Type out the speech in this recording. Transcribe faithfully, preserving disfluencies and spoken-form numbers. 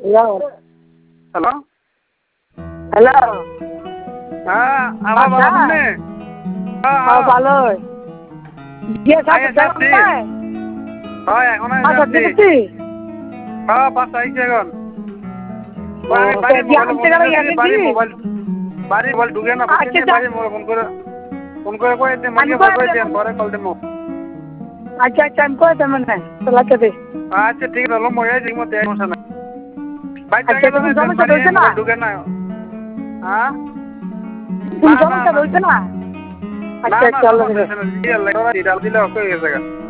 Hello. Hello? Hello. Ah, apa bapak ini? Ah, baloy. Dia satu jalan apa? Oh, এখন Ah, আইছে satu kecil. হ্যাঁ পাঁচ আইছে এখন বাড়ি Oh, বাড়ি dia mobile am phone tegala দিতেছি yakin বাড়ি di. মোবাইল বাড়ি মোবাইল ঢুকে না বুঝছেন আচ্ছা, বাড়ি মোবাইল ফোন করে ফোন করে কই দিন মালিকে আমি কই কই দিন দেব। পরে কল দেবো আচ্ছা আচ্ছা আমি কই দেব না তোলাতে দে। আচ্ছা ঠিক আছে মই এই দিমো তে সমস্যা নাই ভাই আচ্ছা টাকা তুমি দেন সমস্যা বাড়ি হইছে না? মোবাইল ঢুকে না হ্যাঁ তুমি না না সমস্যা না হইছে না? না আচ্ছা না চলো। সমস্যা নাই দিলে ওকে হয়ে গেছে